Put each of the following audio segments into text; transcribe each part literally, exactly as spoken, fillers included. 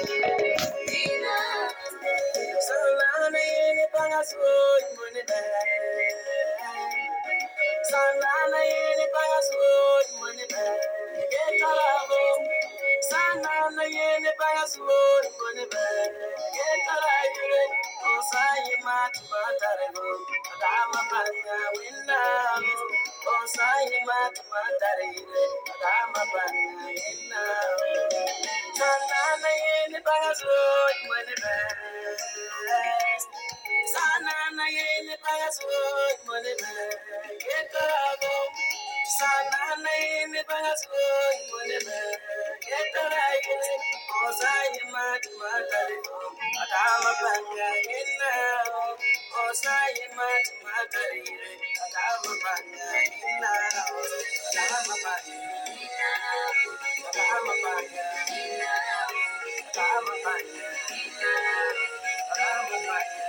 Sanana yene pangaswoy monebe. Sanana yene pangaswoy monebe. Getarabo. Sanana yene pangaswoy monebe. Getarayure. Osayi mat matarego. Adama banga winna. Osayi mat matarego. Adama banga winna. Sanana yene pangaswoy monebe. Sanana yene pangaswoy monebe. Getarabo. Sanana yene pangaswoy monebe. Getarayure. Osayi mat matarego. Adama banga winna. Osayi mat matarego. Adama banga winna. Adama banga. Adama banga. Adama banga. Adama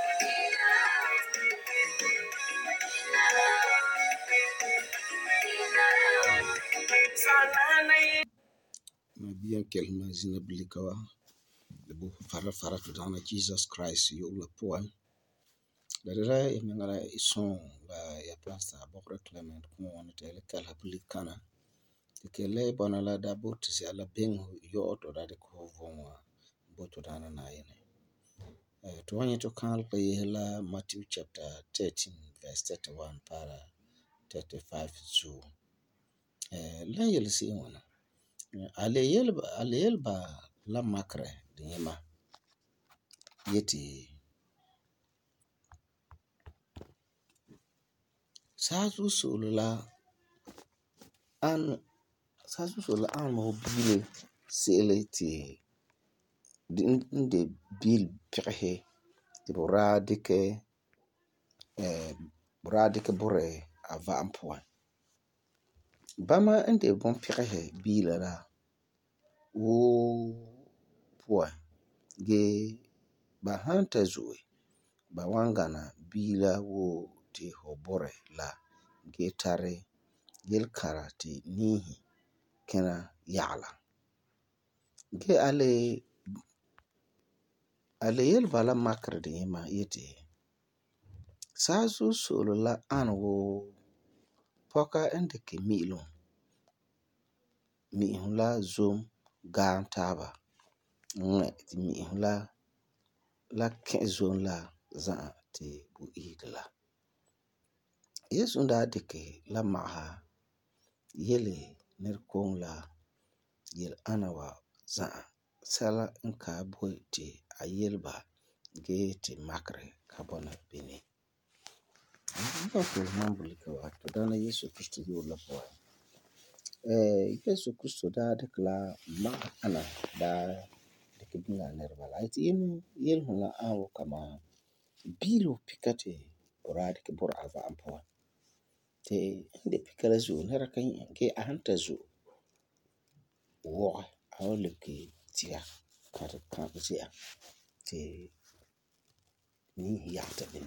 banga. Sanana yene. Mabia kelma zina blikawa. Lebu fara fara to dana Jesus Christ yo la poa. Darira emengara ison la ya plasta bokra Clement ko wona tele kala blikana. Kele bona la da bot si ala beng yo to da ko vonwa boto dana na yene. Eh to wani to kan ko yela Matthew chapter thirteen verse thirty-one para thirty-five to eh la yel si wona. Ale yel ale yel ba la makre dima yeti sasu solula an sasu solula an mo bile sele ti de bil pehe ti boradike eh boradike bore ava ampoa bama inde bon pehe bila la wo poa ge ba hanta zuwe ba wangana bila wo ti hobore la getare gel karati nihi kena yala ge ale ale yel bala makre de yema yeti sasu solo la an wo poka ende ke milo mi hula zoom gaan taba nge ti mi hula la ke zon la za ti bu idla yesu nda deke la maha yele nerkong la yel anawa za sala nka boy ti ayelba ge ti makre kabona bini nka ko mambuli ka wa to dana yesu kristo yo la boy eh yesu kristo da dekla ma ana da deke binga nerbala iti yin yel huna awo kama bilo pikate borade ke bor ava ampo te inde pikala zo nera kan ke ahanta zo wo awle ke tia kar kan tia te ni yata bin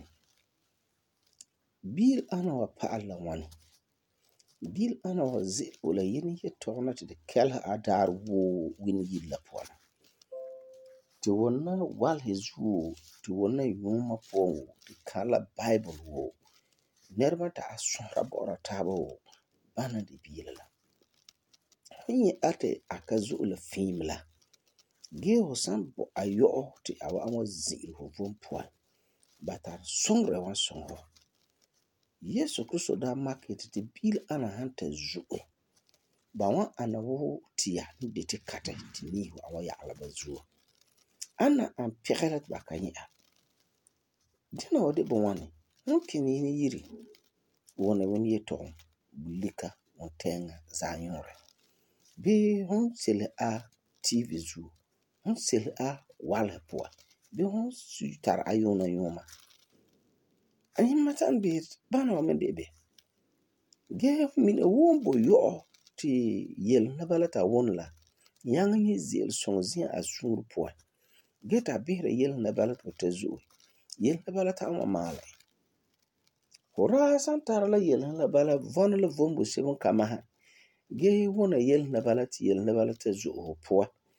bil ana wa paala wani bil ana wa zi wala yin ye tona te de kala adar wo win yilla pona te wonna wal hezu te wonna yuma po te kala bible wo nerba ta asura bora tabo bana de bilala hinye ate akazu la fimla ge hosan bo ayo te awa amo zil ho vompo batar songre wan songo yesu kristo da market te bil ana hanta zuwe ba wan ana wo tia de te kata ti ni ho awa ya ala bazuwa ana an pekala ba kanya dina wode bo wani mungkin ni yiri wona woni yeto bulika montenga zanyore bi hon sele a tv zu hon sele a wala poa bi hon sutar ayona yoma ani matan bi bana wa men bebe ge min wombo yo ti yel na balata wonla yang ni zel sonzia asur poa geta bihre yel na balata tezu yel na balata ma mala hora santara la yel na bala von la vombo sebon kama ge wona yel na balati yel na balata zu poa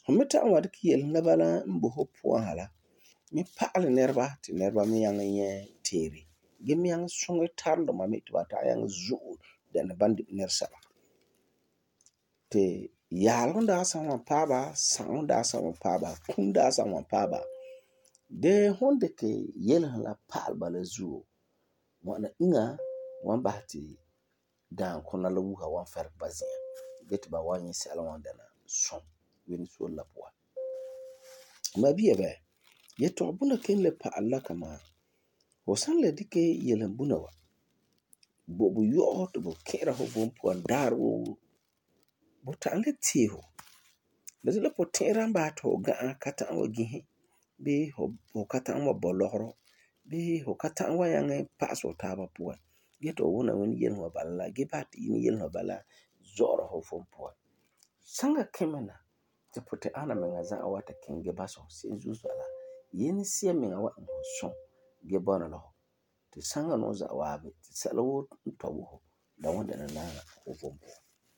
me ta an wad ki yel na bala mbo ho puan hala mi paal nerba ti nerba mi yang nye teri ge mi yang sunga tarndo ma mi tuba ta yang zu den bandi nersaba te yalon da sama paba sang da sama paba kun da sama paba de honde ke yel la paal bala zu wana inga wan bahti dan kona la wuha wan fer bazia get ba wani sala wan dana som wen so la poa ma biye be ye to buna ken le pa Allah kama ho san le dike yelan buna wa bo bu yo to bo kera ho bon po dar wo bo ta le ti ho le le po tera ba to ga kata wa gihi be ho ho kata wa bolohro be ho kata wa yang paso ta ba po ge to wona wen yen wa balla ge ba ti ni yen wa balla zoro ho fo po sanga kemena te pote ana menga za awata kenge baso sin zuzala yeni siya menga wa ngo son ge bona lo te sanga no za wabe te salawo ntobo da wanda na na ho fompo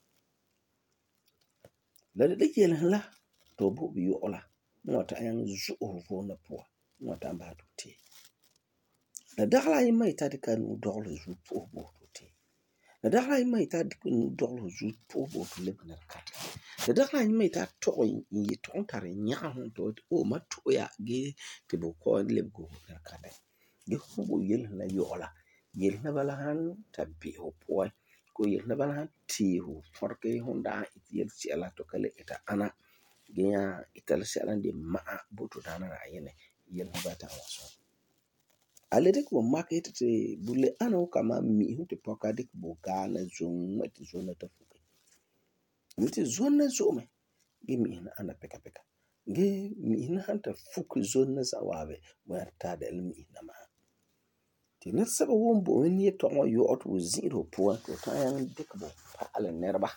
la de yel la to bu bi yola ngota yang zu ho na po ngota ba to te la dagla yi mai ta de kan u doglo zu po bo to te la dagla yi mai ta de kan u doglo zu po bo to le na kata la dagla yi mai ta to yi to tare nya ho to o ma to ya ge te bo ko le go na kata ge ho bo yel la yola yel na bala han ta bi ho po ko yel na bala han ti ho forke honda yel ci ala to kale ita ana ge ya ital ci ala de ma bo to dana ra yene yel na bata waso ale de ko market te bule ano kama mi hu te poka de bo gana zon mati zona ta fuke miti zona zome ge mi na ana peka peka ge mi na hanta fuku zona za wabe mo ta da mi na ma ti ne saba wombo ni to mo yo otu zero po to ta yan de ko pa ale nerba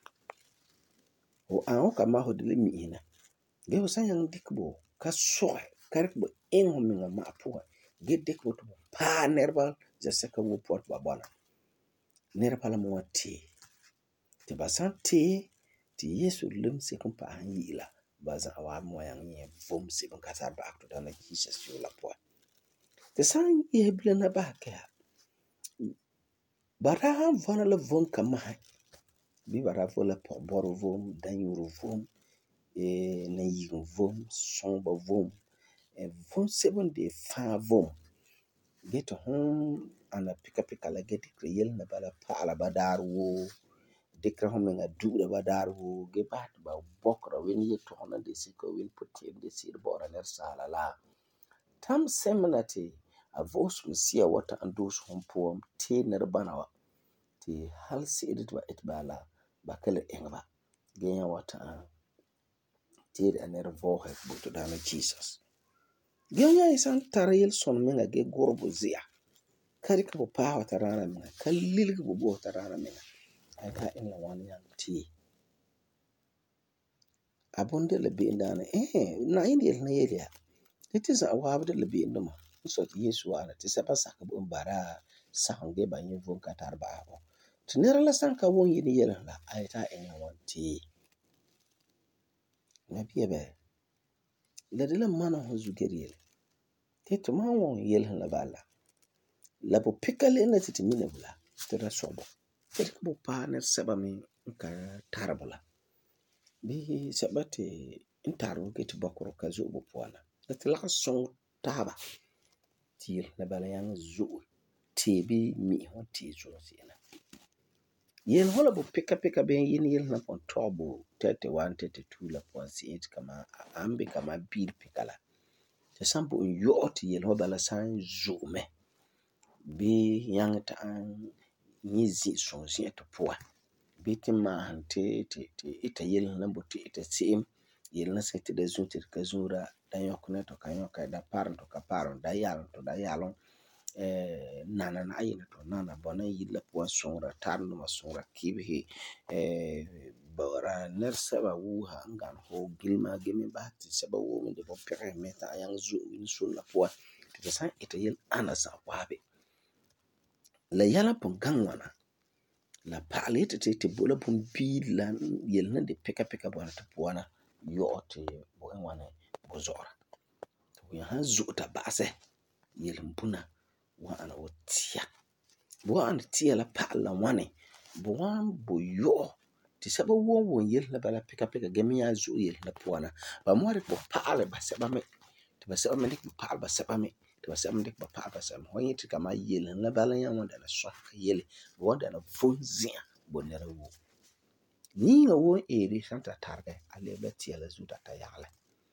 o an kama ho de mi na ge o san yan dikbo ka so karbo en ho mi ma po ge dikbo to pa nerba za saka wo port babana nerba la mo ti ti basante ti yesu lum se kon pa an yila baza awa mo yan ye vom se kon kata ba to dana jesus yo la po te san ye bla na ba ka bara vona la von kama bi bara vola po boro vom danyuru vom e na yigo vom somba vom e vom seven de fa vom get home ana pika pika la get kriyel na bala pa ala badar wo dekra home nga dura badar wo ge bat ba bokra wen ye to na de siko wen puti de sir bora ner sala la tam seminati a vos musia wata andos hompom te ner banawa ti hal si edit ba et bala ba kala engba genya wata ti aner vohe buto dana jesus genya isan tarayel son menga ge gorbo zia kari ko pa wata rana menga kalil ko bo wata rana menga ay ka en la wan yang ti abonde le be ndana eh na indi el na yelia it is a wabde le be ndoma so yesu ala ti sapa saka bo bara sange ba yin von katar ba ho tinera la sanka won yin yela la ay ta en la wan ti na biye be le de la mana ho zugeriel te to ma won yel la bala la bo pikale na titi mina bula te da sobo te ko bo pa ne saba mi ka tarabula bi sabate intaro ke to bakoro ka zo bo pona te la son taba tir na bala yang zo tebi mi ho ti zo sina yen hola bo pika pika be yin yel na on tobo thirty-one thirty-two la point eight kama ambi kama bil pikala te sampo yo ti yel ho bala san zo me bi yang ta an nizi son si to poa bi ti ma hante te te ita yel na bo ti ita sim yel na se te de zo te ka zura da yokne to kan yoka da paran to ka paran da yalon to da yalon eh nana na ayina to nana bona yilla po songra tarno ma songra kibe eh bora ner saba wu ha ngan ho gilma gemi ba ti saba wu mi de bo pere meta yang zu min sun la po te san ita yel ana sa wabe la yala pun gangwana la palete te te bola pun bi la yel na de peka peka bona to poana yo te bo wane bo zora to ya han zo ta base yelin buna wa ana wotia bo an tia la pa la wane bo wan bo yo ti saba wo wo yel la bala pika pika gemi ya zo yel la puana ba mo re bo pa le ba saba me ti ba saba me dik pa ba saba me ti ba saba me dik ba pa ba saba ho yiti kama yel la bala ya wanda la so yel bo wanda na fonzia bo ne wo ni ga wo eri santa targe ale ba tia la zuta ta yale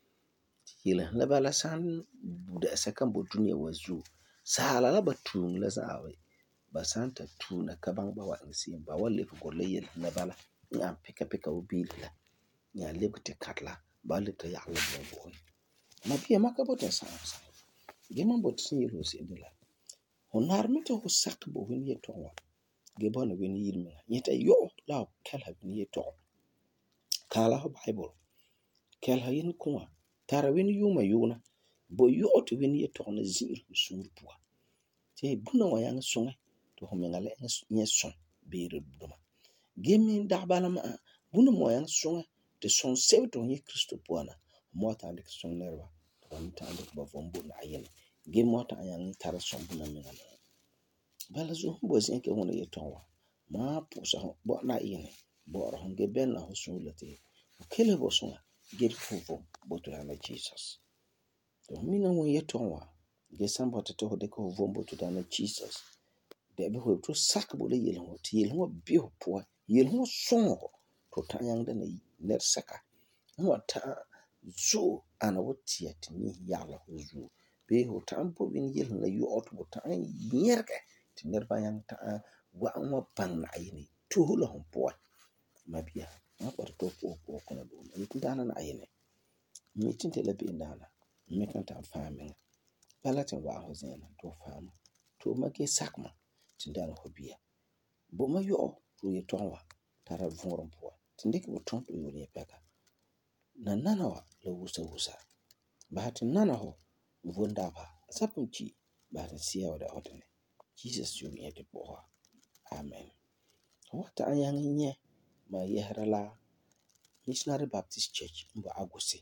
yel la bala san da sakan bo duniya wazu sala la batung la zawe ba santa tuna kabang ba wa ngsi ba wale ko golle yel la bala ya pika pika ubili la ya lebte katla ba le ta yale bo bo ma pia makabota sa sa gema bot sin yelo se de la honar mi to sak bo wen ye to wa ge bon wen yir mi yeta yo la kala wen ye to kala bible kala yin kuma tara wen yuma yuna bo yo to wen ye to na zir sur puwa te buna wa yang sunga to ho mengale nye son beere duma gemi da bala ma buna mo yang sunga te son sew to ye kristo puwa na mo ta de son nerwa to mi ta de ba vombo na yin ge mo ta yang tara son buna mengale bala zo bo sin ke wona ye to wa ma pu sa bo na yin bo ro ge ben na ho sun late kele bo sunga get fofo bo to na jesus to mi na wo ye to wa ge sambo to to de ko vombo to na jesus de be ho to sak bo le yel ho ti yel ho bi ho po yel ho son to ta yang de na ner saka mo ta zo ana wo tie ti ni ya la ho zo be ho ta mpo bin yel na yu ot bo ta yerke ti ner ba yang ta wa mo pan na yini to ho lo ho po ma bia ma ko to ko ko ko na do mi ti dana na yini mi tin te le bi dana mi kan ta fa mi bala tin wa ho zena to fa mo to ma ke sakma tin dana ho bia bo ma yo to ye tonwa tara voron po tin de ko ton to yo ne peka na nana wa lo wusa wusa ba tin nana ho vonda ba sapunchi ba tin siya wa da otene jesus yo ye te po amen wata ayang nye ma yehrala missionary baptist church mbo aguse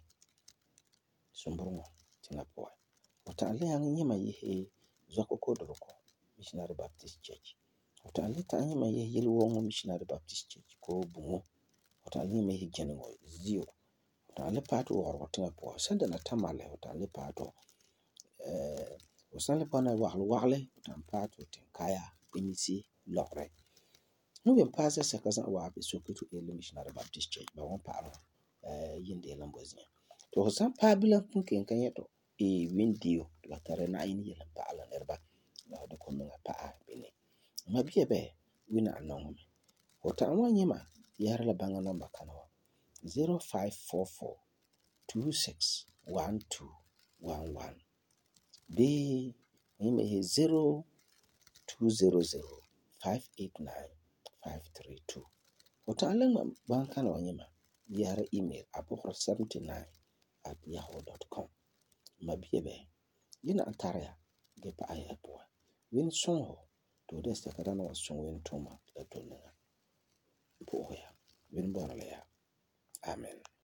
sombrungo tinga po wata ayang nye ma yehe zoko kodroko missionary baptist church wata alita anye ma yehe yelwo missionary baptist church ko bungo wata anye ma yehe jengo zio wata ale pato woro tinga po sanda na tamale wata ale pato eh wasale pana wahle wahle wata pato tinkaya emisi lore no be pasa sakaza wa be sokoto ele missionary baptist church ba won pa eh yinde lambozia to san pa bila punken kan yeto e windio la tare na ini yele pa ala nerba la de ko nga pa bene ma bia be wina anon me wota anwanye ma yara la banga number kanawa zero five four four two six one two one one be ime zero two zero zero five eight nine five three two wota alang banga kanawa nyema yara email apokro seventy nine at yahoo dot com ma bia be yina antaria ge pa ay apo win son to desta kada no son win toma la tonga po ya win bona le ya amen.